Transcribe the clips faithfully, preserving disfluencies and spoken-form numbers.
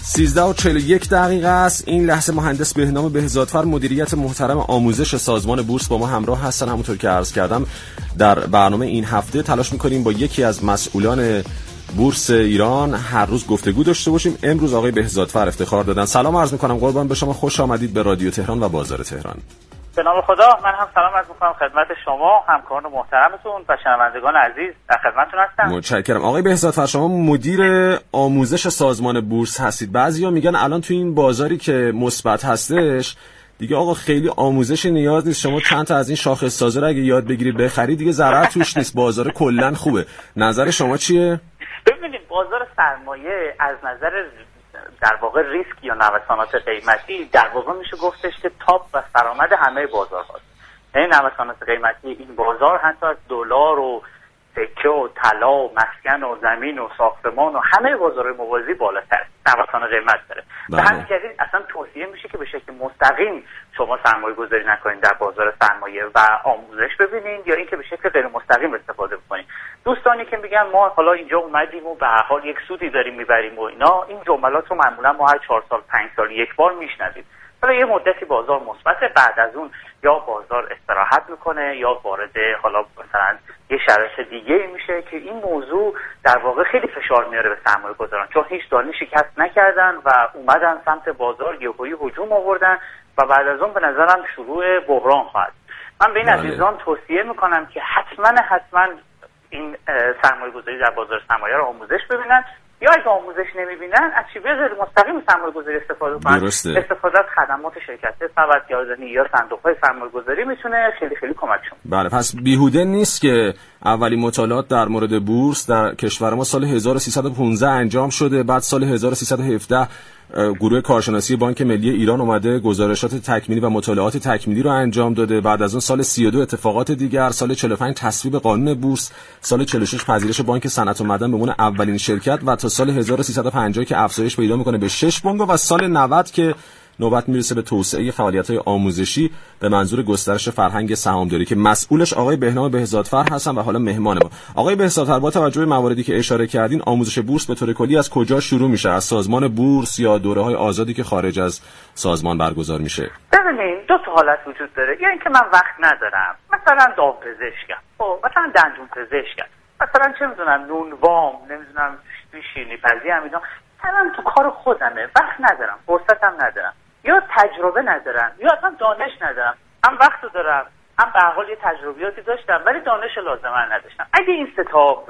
سیزده و چهل و یک دقیقه است. این لحظه مهندس بهنام بهزادفر مدیریت محترم آموزش سازمان بورس با ما همراه هستن. همونطور که عرض کردم در برنامه این هفته تلاش می‌کنیم با یکی از مسئولان بورس ایران هر روز گفتگو داشته باشیم. امروز آقای بهزادفر افتخار دادن. سلام عرض می‌کنم قربان به شما، خوش آمدید به رادیو تهران و بازار تهران. به نام خدا، من هم سلام عرض می‌کنم خدمت شما، همکاران محترمتون و شنوندگان عزیز، در خدمتتون هستم. متشکرم. آقای بهزادفر، شما مدیر آموزش سازمان بورس هستید. بعضیا میگن الان تو این بازاری که مثبت هستش دیگه آقا خیلی آموزش نیاز نیست، شما چند تا از این شاخص سازا رو اگه یاد بگیری بخری دیگه ضرر توش نیست، بازار کلا خوبه. نظر شما چیه؟ ببینید، بازار سرمایه از نظر در واقع ریسک یا نوسانات قیمتی در واقع میشه گفتش که تاپ و سرآمد همه بازار هاست. یعنی نوسانات قیمتی این بازار حتی از دلار و سکه و طلا و مسکن و زمین و ساختمان و همه بازارهای موازی بالاتر نوسان قیمت داره. به همین دلیل اصلا توصیه میشه که به شکل مستقیم شما سرمایه گذاری نکنید در بازار سرمایه و آموزش ببینید یا اینکه به شکل غیر مستقیم استفاده بکنید. دوستانی که میگن ما حالا اینجا اومدیم و به هر حال یک سودی داریم میبریم و اینا، این جملات رو معمولا ما هر چهار سال پنج سال یک بار میشنویم. حالا یه مدتی بازار مثبته، بعد از اون یا بازار استراحت میکنه یا وارد حالا مثلا یه شرایط دیگه میشه که این موضوع در واقع خیلی فشار میاره به سرمایه گذاران، چون هیچ دانی شکست نکردن و اومدن سمت بازار یهویی هجوم آوردن و بعد از اون به نظرم شروع بحران خواهد. من به این عزیزان توصیه میکنم که حتما حتما این سرمایه گذاری در بازار سرمایه رو آموزش ببینن، یا اگه آموزش نمیبینن از چیزهای غیر مستقیم سرمایه گذاری استفاده کنن. استفاده از خدمات شرکت سبدگردانی یا صندوق‌های سرمایه گذاری میتونه خیلی خیلی کمکشون. بله، پس بیهوده نیست که اولین مطالعات در مورد بورس در کشور ما سال هزار و سیصد و پانزده انجام شده، بعد سال هزار و سیصد و هفده گروه کارشناسی بانک ملی ایران اومده گزارشات تکمیلی و مطالعات تکمیلی رو انجام داده، بعد از اون سال سی و دو اتفاقات دیگر، سال چهل و پنج تصویب قانون بورس، سال چهل و شش پذیرش بانک صنعت و معدن به عنوان اولین شرکت و تا سال هزار و سیصد و پنجاه که افزایش پیدا میکنه به شش بانک و سال نود که نوبت میرسه به توسعه فعالیت‌های آموزشی به منظور گسترش فرهنگ سهامداری که مسئولش آقای بهنام بهزادفر هستن و حالا مهمان ما. آقای بهزادفر، با توجه به مواردی که اشاره کردین، آموزش بورس به طور کلی از کجا شروع میشه؟ از سازمان بورس یا دوره‌های آزادی که خارج از سازمان برگزار میشه؟ ببینید، دو تا حالت وجود داره. یا اینکه من وقت ندارم، مثلا داوپزشکم، خب مثلا دندون پزشکم، مثلا چه میدونم نونوام، نمیدونم شیرینی پزی هم اینا، مثلا تو کار خودمه، وقت ندارم، فرصتم ندارم، یا تجربه ندارم یا اصلا دانش ندارم. هم وقت دارم، هم به هر حال یه تجربیاتی داشتم ولی دانش لازمه نداشتم. اگه این سه تا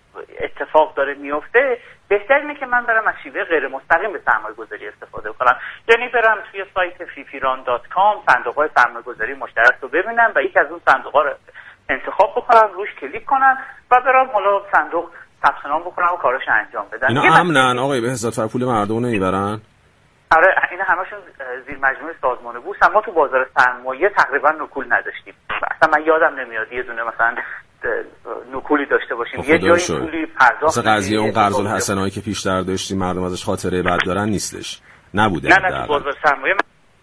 اتفاق داره میفته، بهتر اینه که من برم از شیوه غیر مستقیم به سرمایه گذاری استفاده کنم، یعنی برم توی سایت فیفیران دات کام صندوق‌های سرمایه گذاری مشترک رو ببینم و یک از اون صندوق‌ها رو انتخاب بکنم، روش کلیک کنم و برام حالا صندوق ثبت نام بکنم و کارش انجام بدم. اینا امنن آقای بهزادفر؟ پول مردم رو نمیبرن؟ آره، اینا همشون زیر مجموعه سازمان بورس. ما تو بازار سرمایه تقریبا نکول نداشتیم. اصلا من یادم نمیاد یه دونه مثلا نکولی داشته باشیم. یه جایی پولی پرداخت مثلا قضیه اون قرض الحسنایی که پیشتر داشتیم مردم ازش خاطره بد دارن نیستش. نبوده. نه نه، تو بازار سرمایه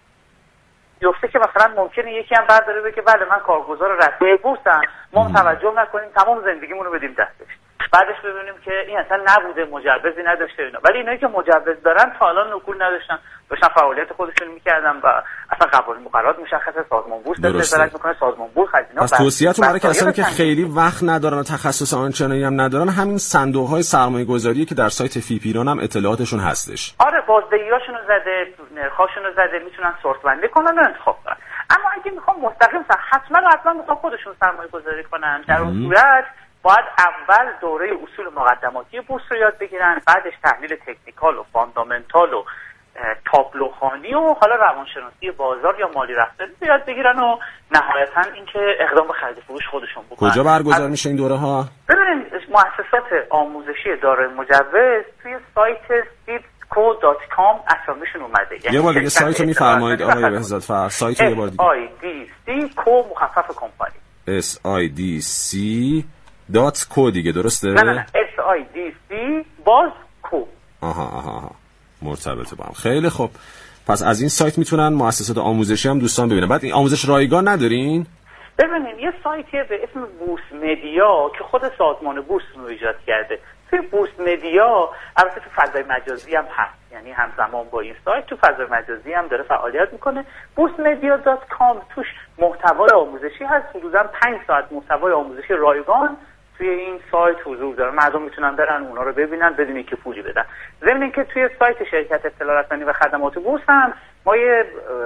میفته که مثلا ممکنه یکی هم برداره بگه بله من کارگزار رسمی بورسم، ما توجه نکنیم تمام زندگیمون رو بدیم دستش، بعدش ببینیم که این اصلا نبوده، مجوزی نداشته اینا. ولی اینایی که مجوز دارن تا الان نکول نداشتن، داشتن فعالیت خودشون میکردن و اصلا قوانین مقررات مشخصه، سازمان بورس نظارت میکنه، سازمان بورس خزینه. پس توصیه‌تون برای کسانی که خیلی وقت ندارن و تخصص آنچنانی هم ندارن همین صندوق‌های سرمایه‌گذاری که در سایت فیپیران هم اطلاعاتشون هستش. آره، بازدهیاشون رو زده، نرخاشون رو زده، میتونن سورت بندی کنن و انتخاب کنن. اما اگه میخوام مستقیم حتما حتما میخوام خودشون سرمایه‌گذاری کنن، در اون صورت باید اول دوره اصول مقدماتی بورس رو یاد بگیرن، بعدش تحلیل تکنیکال و فاندامنتال و تابلوخوانی و حالا روانشناسی بازار یا مالی رفتاری رو یاد بگیرن و نهایتا اینکه اقدام به خرید فروش خودشون بکنن. کجا برگزار میشه این دوره ها؟ ببینید، مؤسسات آموزشی دارای مجوز توی سایت سیبسکو دات کام اسامیشون اومده. یعنی یه بار دیگه سایت رو میفرمایید آقای بهزادفر؟ سایت رو یه بار دیگه. اس آی دی سی کو مخفف کمپانی. اس آی دی سی دات کو دیگه، درسته؟ نه نه نه، اس آی دی سی باز کو. آها آها آها، مرتبطه با هم. خیلی خوب، پس از این سایت میتونن مؤسسات آموزشی هم دوستان ببینن. بعد این آموزش رایگان ندارین؟ ببینید یه سایتیه به اسم بورس مدیا که خود سازمان بورس رو ایجاد کرده. توی بورس مدیا البته تو فضای مجازی هم هست، یعنی همزمان با این سایت تو فضای مجازی هم داره فعالیت میکنه. بورس مدیا دات کام توش محتوای آموزشی هست، حدوداً پنج ساعت محتوای آموزشی رایگان توی این سایت حضور داره. مردم میتونن برن اونا رو ببینن بدون اینکه پولی بدن. ضمن اینکه توی سایت شرکت اطلاع رسانی و خدمات بورس هم ما یه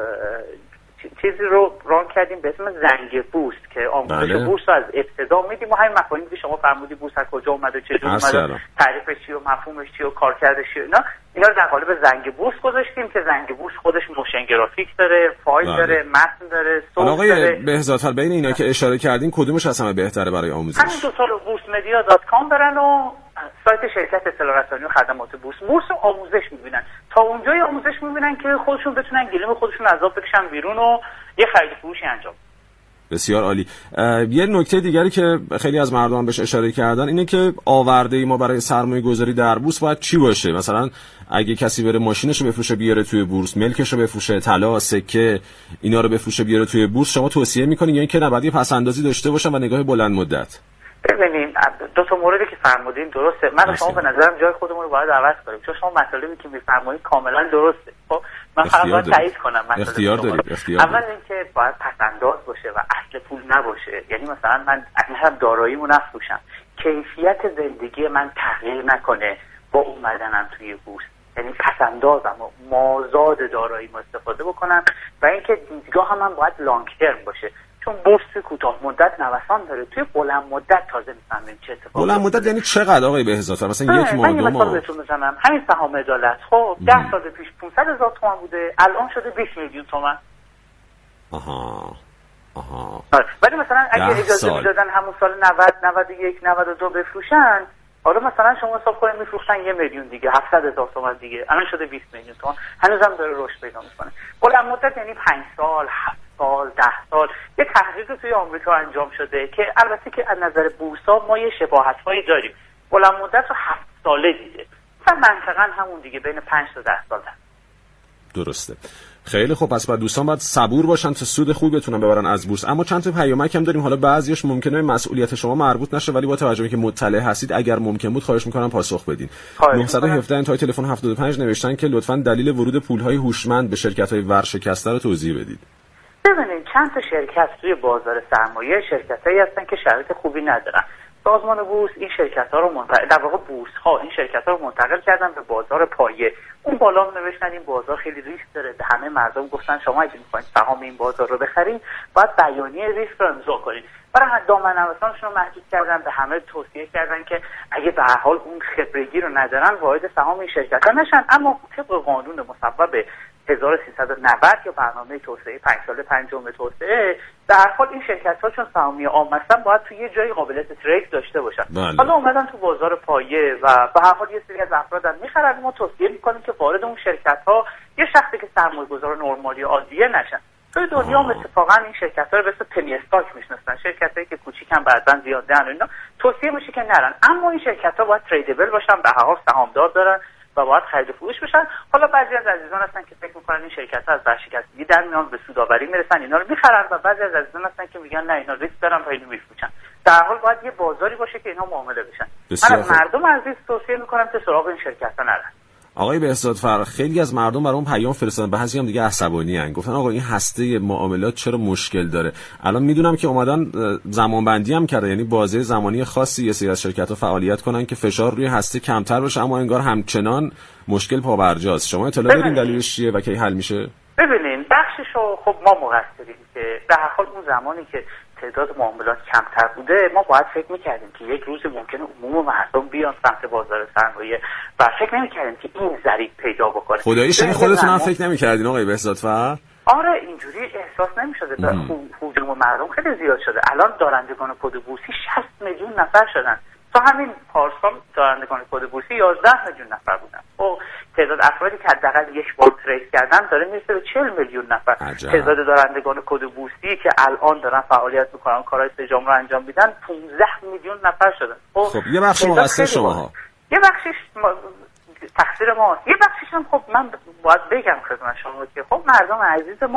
چیزی رو ران کردیم به اسم زنگ بورس که آموزش بله. بورس رو از ابتدا میدیم و همین مفاهیمی که شما فرمودید بورس از کجا اومده، چجوری اومده، تعریفش چیه و مفهومش چیه و کارکردش چیه، اینا اینا رو در قالب زنگ بورس گذاشتیم که زنگ بورس خودش موشن گرافیک داره، فایل بله. داره، متن داره، صوت داره. آقای بهزاد بین اینا که اشاره کردین کدومش از همه بهتره برای آموزش؟ همین دو تا رو بورس مدیا دات کام برن و سایت شرکت اطلاع رسانی و خدمات بورس بورس رو آموزش میبینن، تا اونجای آموزش میبینن که خودشون بتونن گلیم خودشون از آب بکشن بیرون و یه خرید فروشی انجام. بسیار عالی. یه نکته دیگری که خیلی از مردم بهش اشاره کردن اینه که آورده ما برای سرمایه گذاری در بورس باید چی باشه؟ مثلا اگه کسی بره ماشینشو بفروشه بیاره توی بورس، ملکشو بفروشه، طلا، سکه، اینا رو بفروشه بیاره توی بورس، شما توصیه میکنین یا اینکه نباید یه پس‌اندازی داشته باشن و نگاه بلند مدت؟ ببینین دو تا موردی که فرمودین درسته. من شما به نظرم جای خودمون رو باید عوض کنیم، چون شما مطالبی که میفرمایید کاملا درسته. خب من فقط باید تایید کنم مطالب. اختیار دارید. اختیار اول اینکه باید پس‌انداز باشه و اصل پول نباشه. یعنی مثلا من اصلا داراییمو نفروشم، کیفیت زندگی من تغییر نکنه با اومدنم توی بورس. یعنی پس‌اندازم و مازاد داراییمو استفاده بکنم و اینکه دیدگاه من باید لانگ ترم باشه، چون بورس کوتاه مدت نوسان داره، توی بلند مدت تازه میفهمیم چه اتفاقی. بلند مدت یعنی چقدر آقای بهزاد؟ مثلا یک ماه دو ماه؟ من مثلا بهتون بزنم همین سهام عدالت خب ده سال پیش پانصد هزار تومان بوده، الان شده بیست میلیون تومان. آها آها. ولی مثلا اگه اجازه میدادن همون سال نود نود و یک نود و دو بفروشن، حالا مثلا شما حساب کنید میفروختن یه میلیون دیگه، هفتصد هزار تومان دیگه، الان شده بیست میلیون تومان، هنوزم داره رشد پیدا میکنه. بلند مدت یعنی پنج سال، هفت سال، ده سال. یه تحقیق توی آمریکا انجام شده که البته که از نظر بورسا ما یه شباهت‌هایی داریم. بلند مدت رو هفت ساله دیده، مثلا منطقاً همون دیگه بین پنج تا ده سال ده. درسته. خیلی خوب، پس بعد دوستان باید صبور باشن تا سود خوبی بتونن ببرن از بورس. اما چند تا پیامک هم داریم، حالا بعضیش ممکنه مسئولیت شما مربوط نشه، ولی با توجه به که مطلع هستید اگر ممکن بود خواهش می‌کنم پاسخ بدین. نه یک هفت انتهای تلفن هفتاد و پنج نوشتن که لطفاً دلیل ورود پول‌های هوشمند به شرکت‌های ورشکسته رو توضیح بدید. ببینید چند تا شرکت توی بازار سرمایه شرکتایی هستن که شرایط خوبی ندارن. سازمان بورس این شرکت‌ها رو منتقل، در واقع بورس‌ها این شرکت‌ها رو منتقل کردن به بازار پایه. اون بالا نوشتن این بازار خیلی ریسک داره، به همه مردم گفتن شما اگه می‌خواید سهام این بازار رو بخرید باید بیانیه ریسک رو امضا کنید. برای دامن نوسانشون رو محدود کردن، به همه توصیه کردن که اگه به هر حال اون خبرگی رو ندارن وارد سهام این شرکت‌ها نشن. اما طبق قانون مصوب هزار و سیصد و نود یا برنامه توسعه پنج ساله پنجم توسعه، در هر حال این شرکت‌ها چون سهامی عام هستن باید تو یه جایی قابلیت ترید داشته باشن. بله. حالا اومدن تو بازار پایه و به هر حال یه سری از افراد هم می‌خرن. ما توصیه می‌کنیم که وارد اون شرکت‌ها یه شخصی که سرمایه‌گذار نرمالی عادیه نشن. توی دنیا هم اتفاقا این شرکت‌ها رو به اسم پنی استاک میشناسن، شرکتایی که کوچیکن بعداً زیادن و اینا، توصیه میشه که نرن. اما این شرکت‌ها باید تریدبل باشن، به هر حال سهامدار دارن و باید خرید و فروش بشن. حالا بعضی از عزیزان هستن که فکر میکنن این شرکت‌ها از ورشکستگی در میان به سودآوری میرسن، اینا رو میخرن، و بعضی از عزیزان هستن که میگن نه اینا ریسک دارن و اینو میفروشن. در حال باید یه بازاری باشه که اینا معامله بشن. من از مردم عزیز توصیه میکنم که سراغ این شرکت‌ها نرن. آقای بهزاد فرخ، خیلی از مردم برام پیام فرستادن، بعضی هم دیگه عصبانی ان، گفتن آقا این هسته معاملات چرا مشکل داره؟ الان میدونم که اومدن زمان بندی هم کرده، یعنی بازه زمانی خاصی یه سری از شرکت‌ها فعالیت کنن که فشار روی هسته کمتر بشه، اما انگار همچنان مشکل پابرجاست. شما اطلاع دارین دلیلش چیه و کی حل میشه؟ ببینین بخششو خب ما مقصریم که به هر حال اون زمانی که تعداد معاملات کمتر بوده ما باید فکر میکردیم که یک روز ممکنه عموم مردم بیان سمت بازار سرمایه و فکر نمیکردیم که این ضریب پیدا بکنه. خداییش این خودتون هم فکر نمیکردین آقای بهزاد فرخ؟ آره اینجوری احساس نمیشده. به هجوم مردم خیلی زیاد شده. الان دارندگان کد بورسی شصت میلیون نفر شدن. تا همین پارسال دارندگان کد بورسی یازده میلیون نفر بودن. و تعداد افرادی که حداقل یک بار ترید کردن داره میرسه به چهل میلیون نفر. عجب. تعداد دارندگان کد بورسی که الان دارن فعالیت میکنن، کارهای سجام رو انجام میدن، پانزده میلیون نفر شدن. خب یه بخش مقصر شماها، یه بخشش ما... تقصیر ما، یه بخشش هم خب من باید بگم خدمت شما که خب مردم عزیز ما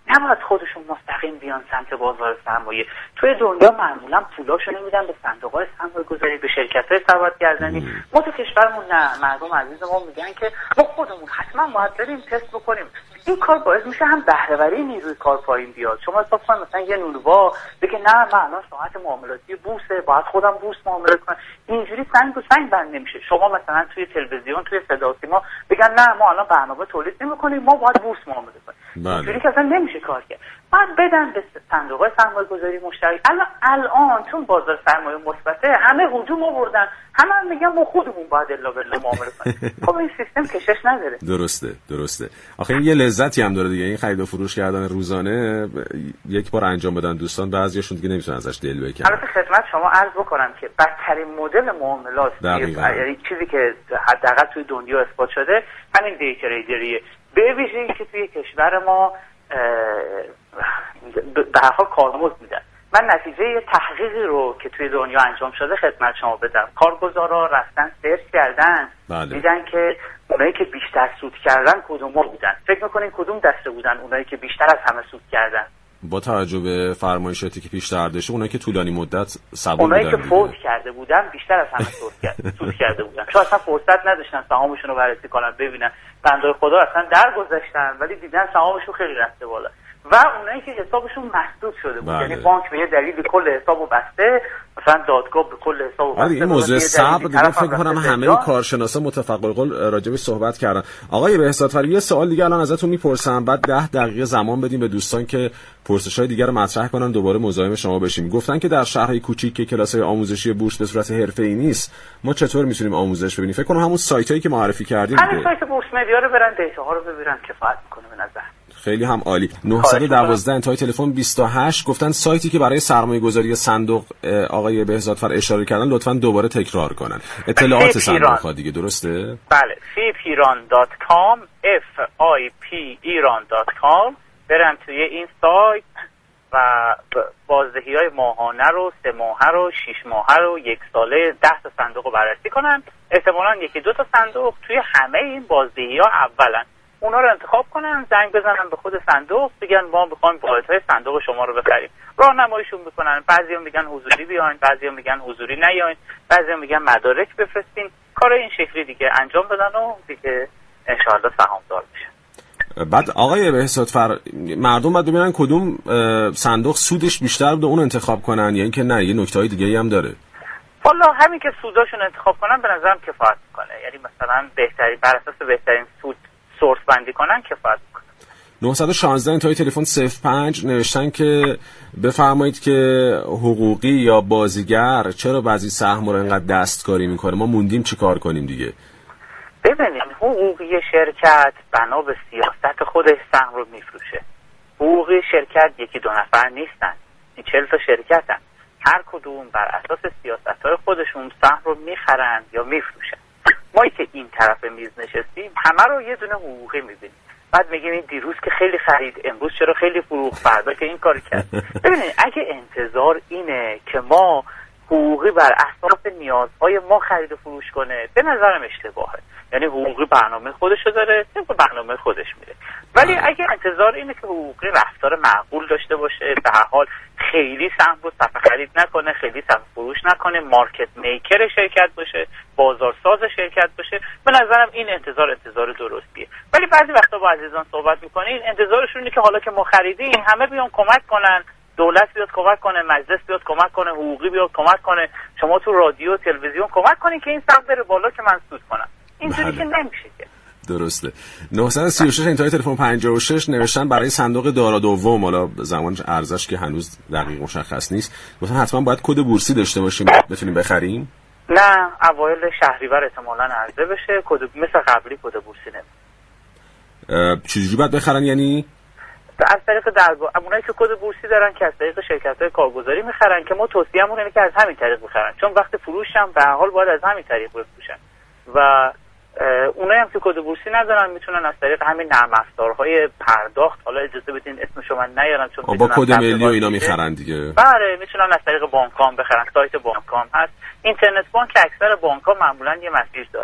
نباید خودشون مستقیم بیان سمت بازار سرمایه. توی دنیا معمولا پولاشو نمیدن به صندوق‌های سرمایه‌گذاری، به شرکت‌های سبدگردانی. ما تو کشورمون نه، مردم عزیز ما میگن که ما خودمون حتما باید بریم تست بکنیم. این کار باعث میشه هم بهره‌وری نیروی کار پایین بیاد. شما حساب کنید مثلا یه نونوا بگه نه من الان ساعت معاملاتی بورسه، باید خودم بورس معامله کنم. اینجوری سنگ به سنگ بند نمیشه. شما مثلا توی تلویزیون، توی صدا و سیما بگن نه ما الان برنامه تولید نمی‌کنیم، ما باید بورس معامله کنیم. اینجوری که اصلا نمیشه کار کرد. باید بدن به صندوق‌های سرمایه‌گذاری مشترک. الان الان چون بازار سرمایه مثبته، همه هجوم آوردن، همه هم میگن ما خودمون باید الا بالله معامله کنیم. خب این سیستم کشش نداره. درسته درسته. آخه این یه لذتی هم داره دیگه، این خرید و فروش کردن روزانه یک بار انجام بدن دوستان، بعضیاشون دیگه نمیتونن ازش دل بکنن. البته خدمت شما عرض بکنم که بدترین مدل معاملات، یعنی چیزی که حداقل توی دنیا اثبات شده، همین دی تریدریه. به ویژه که توی کشور ما به هر حال کارمزد میدن. من نتیجه یه تحقیقی رو که توی دنیا انجام شده خدمت شما بدم. کارگزارا رفتن سرچ کردن، بله. دیدن که اونایی که بیشتر سود کردن کدوما بودن. فکر میکنین کدوم دسته بودن اونایی که بیشتر از همه سود کردن؟ با توجه به فرمایشاتی که پیشتر داشته، اونایی که طولانی مدت صبور بودن، اونایی که فوت کرده بودن بیشتر از همه سود کرد سود کرده بودن. چون اصلا فرصت نداشتن سهامشون رو بررسی کنن ببینن. بنده خدا اصلا درگذشتن ولی دیدن سهامشون خیلی رفته بالا. و اونایی که حسابشون مسدود شده بود، یعنی بانک به یه دلیلی کل حسابو بسته، مثلا دادگاه به کل حسابو بسته. این موضوع صبر دیگه فکر کنم همه کارشناسا متفق القول راجعش صحبت کردن. آقای بهزادفر یه سوال دیگه الان ازتون میپرسم، بعد ده دقیقه زمان بدیم به دوستان که پرسش‌های دیگه رو مطرح کنن، دوباره مزاحم شما بشیم. گفتن که در شهرهای کوچیک که کلاس‌های آموزشی بورس به صورت حرفه‌ای نیست، ما چطور میتونیم آموزش ببینیم؟ فکر کنم همون سایتایی که معرفی کردیم همین سایت بورس مدیا رو برن دیتاها رو ببینن، کفایت میکنه به نظر. خیلی هم عالی. نهصد و دوازده انتهای تلفن بیست و هشت. گفتن سایتی که برای سرمایه‌گذاری صندوق آقای بهزادفر اشاره کردن لطفاً دوباره تکرار کنن. اطلاعات صندوق‌ها دیگه درسته؟ بله، فیپیران دات کام اف آی پی ایران دات کام. برن توی این سایت و بازدهی‌های ماهانه رو، سه ماهه رو، شش ماهه رو، یک ساله، ده تا صندوق رو بررسی کنن. احتمالاً یکی دو تا صندوق توی همه این بازدهی‌ها اولن. اونا رو انتخاب کنن، زنگ بزنن به خود صندوق، بگن ما می‌خوایم واحدهای صندوق شما رو بخریم. راهنماییشون میکنن. بعضیا میگن حضوری بیاین، بعضیا میگن حضوری نیاین، بعضیا میگن مدارک بفرستین. کار این شکلی دیگه انجام بدن و دیگه ان شاءالله سهامدار بشن. بعد آقای بهزادفر مردم باید ببینن کدوم صندوق سودش بیشتر بوده اون انتخاب کنن یا اینکه نه یه نکته‌های دیگه‌ای هم داره؟ والا همین که سوداشون انتخاب کنن به نظرم کفایت میکنه. یعنی مثلا بهترین بر اساس بهترین سود سورس بندی کنن کفایت میکنه. نهصد و شانزده انتهای تلفن صفر پنج نوشتن که بفرمایید که حقوقی یا بازیگر چرا بعضی سهم رو اینقدر دستکاری میکنه، ما موندیم چی کار کنیم دیگه؟ ببینید حقوقی شرکت بنا به سیاست خودش سهم رو میفروشه. حقوقی شرکت یکی دو نفر نیستن، این چهل تا شرکتن، هر کدوم بر اساس سیاست‌های خودشون سهم رو میخرن یا میفروشن. ما که این طرف میز نشستیم همه رو یه دونه حقوقی میبینیم، بعد میگیم این دیروز که خیلی خرید، امروز چرا خیلی فروخت، فردا که این کار کرد. ببینید اگه انتظار اینه که ما حقوقی بر اساس نیازهای ما خرید و فروش کنه، به نظرم اشتباهه. یعنی حقوقی برنامه خودشو داره، طبق برنامه خودش میره. ولی اگه انتظار اینه که حقوقی رفتار معقول داشته باشه، به هر حال خیلی سهم رو صفحه خرید نکنه، خیلی صفحه فروش نکنه، مارکت میکر شرکت باشه، بازارساز شرکت باشه، به نظرم این انتظار انتظار درستیه. ولی بعضی وقتا با عزیزان صحبت میکنین انتظارشون اینه که حالا که ما خریدیم همه بیان کمک کنن، دولت بیاد کمک کنه، مجلس بیاد کمک کنه، حقوقی بیاد کمک کنه، شما تو رادیو و تلویزیون کمک کنین که این سهم بره بالا که من سود کنم. اینجوری که نمیشه که. درسته. نهصد و سی و شش انتهای تلفن پنجاه و شش نوشتن برای صندوق دارا دوم، حالا زمان ارزش که هنوز دقیق مشخص نیست، گفتن حتما باید کد بورسی داشته باشیم بتونیم بخریم. نه، اوایل شهریور احتمالاً عرضه بشه، کد مثل قبلی کد بورسی نمیشه. چجوری باید بخرن یعنی؟ از طریق درگاه، اونایی که کد بورسی دارن که از طریق شرکت‌های کارگزاری میخرن، که ما توصیه‌مون اینه که از همین طریق بخرن، چون وقت فروش هم به هر حال باید از همین طریق بفروشن. و اونایی هم که کد بورسی ندارن میتونن از طریق همین نرم افزارهای پرداخت، حالا اجازه بدین اسمشو من نیارم چون با کد ملی و اینا میخرن دیگه. بله، میتونن از طریق بانکام بخرن، سایت بانکام هست، اینترنت بانک اکثر بانک‌ها معمولا یه مسیر داره.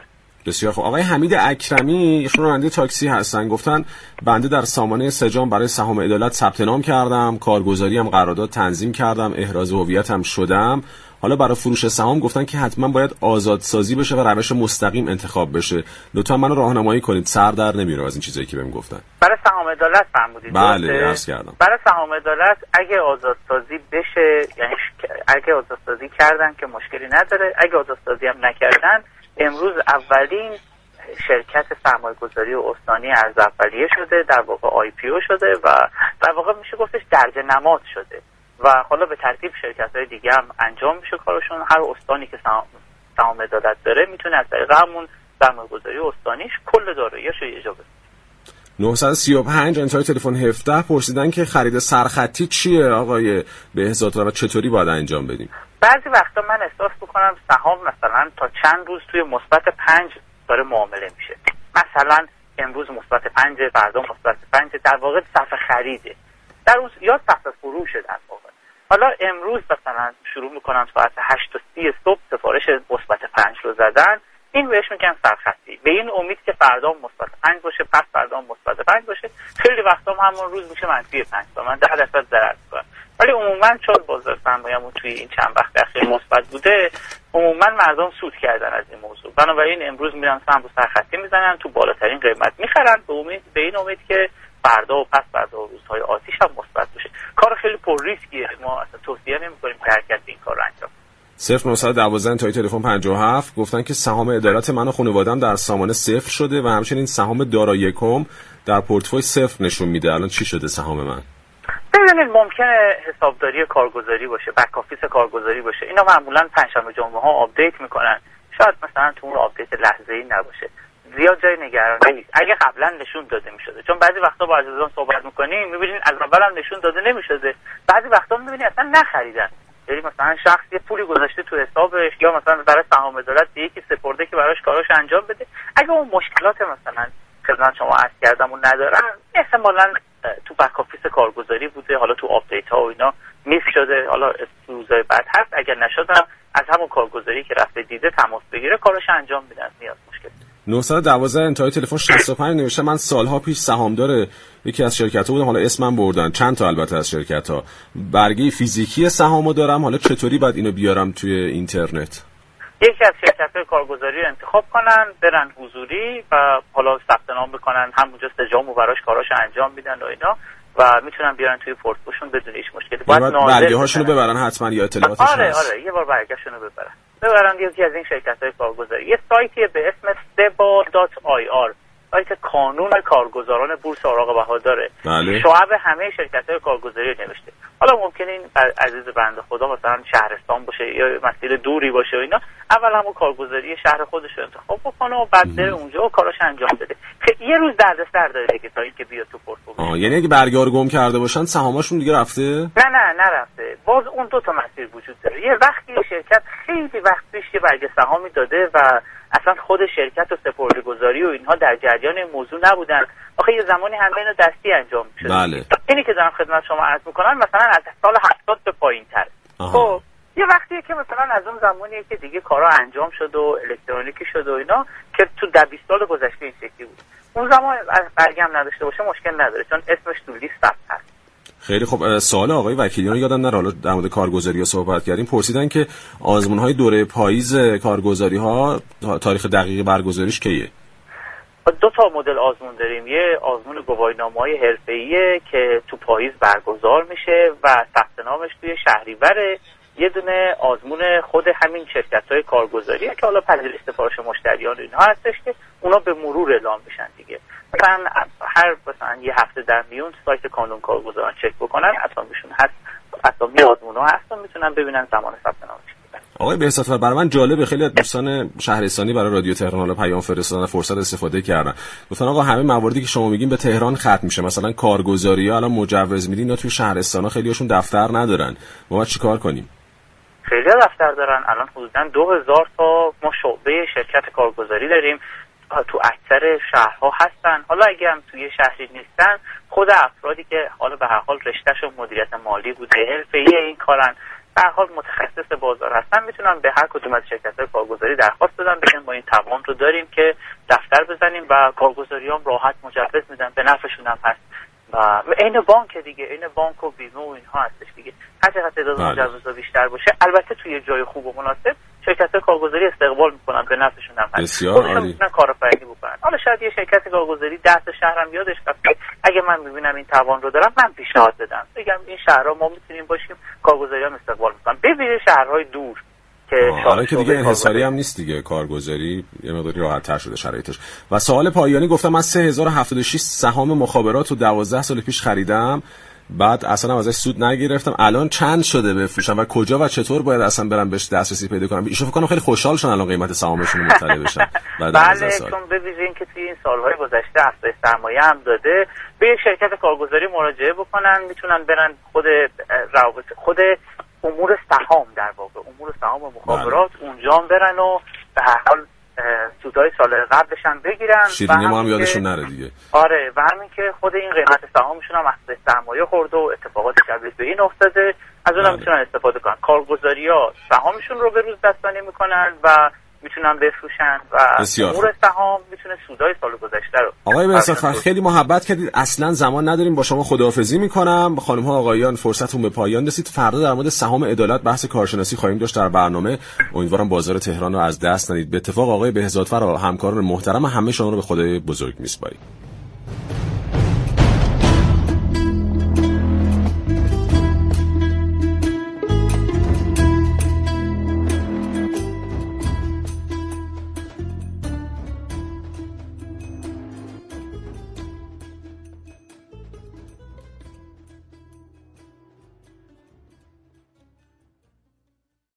بسیار خوب. آقای حمید اکرمی ایشون راننده تاکسی هستن، گفتن بنده در سامانه سجام برای سهام عدالت ثبت نام کردم، کارگزاری هم قرارداد تنظیم کردم، احراز هویتم شدم. حالا برای فروش سهام گفتن که حتما باید آزادسازی بشه و روش مستقیم انتخاب بشه. لطفا منو راهنمایی کنید، سر در نمیره از این چیزایی که بهم گفتن. برای سهام عدالت فرمودید؟ بله عرض کردم. برای سهام عدالت اگه آزادسازی بشه، یعنی اگه آزادسازی کردن که مشکلی نداره، اگه آزادسازی هم نکردن امروز اولین شرکت سرمایه‌گذاری استانی ارز اولیه شده، در واقع آی پی او شده و در واقع میشه گفتش درجه نماد شده و حالا به ترتیب شرکت‌های دیگه هم انجام میشه کارشون. هر استانی که سهام عدالت داره میتونه از طریق همون سرمایه‌گذاری استانیش کل دارایی‌اشو اجرا کنه. نهصد و سی و پنج انتهای تلفن هفده پرسیدن که خرید سرخطی چیه آقای بهزاد و چطوری باید انجام بدیم؟ بعضی وقتا من احساس میکنم سهام مثلا تا چند روز توی مثبت پنج داره معامله میشه. مثلا امروز مثبت پنج، فردا مثبت پنج، در واقع صف خریده در اون یا صف فروشه در واقع. حالا امروز مثلا شروع میکنم ساعت هشت و سی صبح سفارش مثبت پنج رو زدن، این بهش میگن سرخطی، به این امید که فردا مثبت پنج باشه، پس فردا مثبت پنج باشه. خیلی وقتا همون روز میشه منفی پنج تا من ده درصد ضرر میکنم. ولی عموما چون بازار سرمایه‌مون توی این چند وقت اخیر مثبت بوده، عموما مردم سود کردن از این موضوع. بنابراین امروز میرن سهم رو سرخطی میزنن، تو بالاترین قیمت میخرن به امید به این امید که فردا و پس فردا و روزهای آتیش هم مثبت بشه. کار خیلی پر ریسکیه، ما اصلا توصیه نمی‌کنیم که هر کسی این کارو انجام بده. صفر نهصد و دوازده تا تلفن پنجاه و هفت گفتن که سهام عدالت من و خانواده‌ام در سامانه صفر شده و همچنین سهام دارا یکم در پورتفوی صفر نشون میده. الان چی شده سهام من؟ ببینید ممکنه حسابداری کارگزاری باشه، بک آفیس کارگزاری باشه. اینا معمولا پنجشنبه جمعه ها آپدیت میکنن. شاید مثلا تو اون آپدیت لحظه‌ای نباشه. زیاد جای نگرانی نیست. اگه قبلا نشون داده میشده، چون بعضی وقتا با عزیزان صحبت میکنیم میبینین از اول هم نشون داده نمیشده، بعضی وقتا میبینین اصلا نخریدن. یعنی مثلا شخص یه پولی گذاشته تو حسابش یا مثلا برای سهام عدالت یکی سپرده که براش کاراش انجام بده. اگه اون مشکلات مثلا خدمت شما عرض کردم اون ندارن، احتمالاً تو بک آفیس کارگزاری بوده، حالا تو آپدیت ها و اینا میس شده، حالا روزای بعد هست. اگر نشدم از همون کارگزاری که رفته دیده تماس بگیره، کارش انجام میدن، نیاز مشکل. نهصد و دوازده انتهای تلفن شصت و پنج نوشته من سالها پیش سهامدار یکی از شرکت‌ها بودم، حالا اسمم بردن، چند تا البته از شرکت‌ها. برگه فیزیکی سهامو دارم، حالا چطوری باید اینو بیارم توی اینترنت؟ یکی از شرکت‌های کارگزاری رو انتخاب کنن، برن حضوری و حالا ثبت نام بکنن، همونجا سجامو براش کاراش انجام میدن و اینا و میتونن بیارن توی پورتفولیوشون بدون هیچ مشکلی. باید برگه هاشونو ببرن حتما یا اطلاعاتش آره هست. آره یه بار برگه‌شونو ببرن. ببرن یکی از این شرکت‌های کارگزاری. یه سایتی به اسم سبا دات آی آر، سایت کانون کارگزاران بورس اوراق بهاداره. بله. شعب همه شرکت‌های کارگزاری نوشته. حالا ممکنه این عزیز بنده خدا مثلا شهرستان باشه یا مسیر دوری باشه و اینا، اول همون کارگزاری شهر خودش رو انتخاب بکنه و بعد بره اونجا و کاراش انجام بده. یه روز دردسر داره دیگه تا اینکه بیاد تو پورتفولیو. آه یعنی اگه برگه رو گم کرده باشن سهاماشون دیگه رفته؟ نه نه نرفته. باز اون دو تا مسیر وجود داره. یه وقتی شرکت خیلی وقت پیش یه برگه سهامی داده و اصلا خود شرکت و سپرده‌گذاری و اینها در جریان این موضوع نبودن. آخه یه زمانی همه اینا دستی انجام می‌شد. بله. اینی که دارم خدمت شما عرض می‌کنم مثلا از سال هفتاد به پایین‌تر. خب یه وقتیه که مثلا از اون زمانیه که دیگه کارا انجام شد و الکترونیکی شد و اینا که تو ده بیست سال گذشته این شکلی بود. اون زمان برگه هم نداشته باشه مشکل نداره چون اسمش تو لیست هست. خیلی خب. سوال آقای وکیلیان یادم نره، حالا در مورد کارگزاری‌ها صحبت کردیم، پرسیدن که آزمون‌های دوره پاییز کارگزاری‌ها تاریخ دقیق برگزاریش کیه؟ دو تا مدل آزمون داریم. یه آزمون گواهینامه‌های حرفه‌ایه که تو پاییز برگزار میشه و ثبت نامش توی شهریور. یه دونه آزمون خود همین شرکت‌های کارگزاریه که حالا پذیرش سفارش مشتریان اینها هستش که اونا به مرور اعلام میشن دیگه. مثلا هر مثلا یه هفته در میون سایت کانون کارگزاران چک بکنن، اسامیشون هست، اسامی آزمون‌ها هستن، میتونن ببینن زمان ثبت نامش. آقای بهزاد، برای من جالبه، خیلی از دوستان شهرستانی برای رادیو تهران حالا پیام فرستادن، فرصت استفاده کردن، گفتن آقا همه مواردی که شما میگین به تهران ختم میشه، مثلا کارگزاری‌ها الان مجوز میدین یا توی شهرستان‌ها خیلی‌هاشون دفتر ندارن، ما باید چیکار کنیم؟ خیلی دفتر دارن. الان حدوداً دو هزار تا ما شعبه شرکت کارگزاری داریم، تو اکثر شهرها هستن. حالا اگه هم توی شهری نیستن، خود افرادی که حالا به هر حال رشتهشون مدیریت مالی بوده، حرفه‌ای این کارن، به هر حال متخصص نشست بازار هستن میتونن به هر کدوم از شرکت‌های کارگزاری درخواست بدن، بگن ما این توان رو داریم که دفتر بزنیم و کارگزاریام راحت مجوز میدن، به نفعشون هم هست. و عین بانک دیگه، عین بانک و بیمه و اینها هستش دیگه. هر چقدر تعداد مجوزها بیشتر باشه، البته توی جای خوب و مناسب شرکت‌های کارگزاری استقبال میکنن، به نفعشون هم هست. بسیار عالی. میتونن کارآفرینی بکنن. حالا شاید یه شرکت کارگزاری ده تا شهرم یادش رفته، اگه من میبینم این توان رو دارم من پیشنهاد بدم، بگم این شهرها ما میتونیم باشیم، کارگزاریان استقبال میکنن. ببینید شهرهای دور که حالا که دیگه انحصاری هم نیست دیگه، کارگزاری یه مقداری راحت تر شده شرایطش. و سوال پایانی، گفتم من سه هزار و هفتاد و شش سهام مخابرات رو دوازده سال پیش خریدم، بعد اصلا ازش سود نگرفتم، الان چند شده بفروشم و کجا و چطور باید اصلا برم بهش دسترسی پیدا کنم؟ ایشون فکر کنم خیلی خوشحال شدن الان قیمت سهامشون رو مطلع بشن بعد از بله، سال. چون ببینید که توی این سالهای گذشته افزایش سرمایه هم داده، به یک شرکت کارگزاری مراجعه بکنن، میتونن برن خود روابط خود امور سهام در واقع امور سهام مخابرات اونجا برن و به هر حال سودای سال قبلش هم بگیرن. شیرینی ما هم یادشون نره دیگه. آره، و همین که خود این قیمت سهامشون هم افزایش سرمایه خورده و اتفاقات شبیه به این افتاده، از اونم میتونن استفاده کنن. کارگزاری‌ها سهامشون رو به روز دستانی میکنن و میتونن بفروشن و امور سهام میتونه سودای سال گذشته رو. آقای بهزادخان خیلی محبت کردید، اصلا زمان نداریم، با شما خداحافظی میکنم. خانم ها آقایان فرصتتون به پایان رسید. فردا در مورد سهام عدالت بحث کارشناسی خواهیم داشت در برنامه. امیدوارم بازار تهران رو از دست ندید. به اتفاق آقای بهزادفر و همکاران محترم همه شما رو به خدای بزرگ میسپاریم.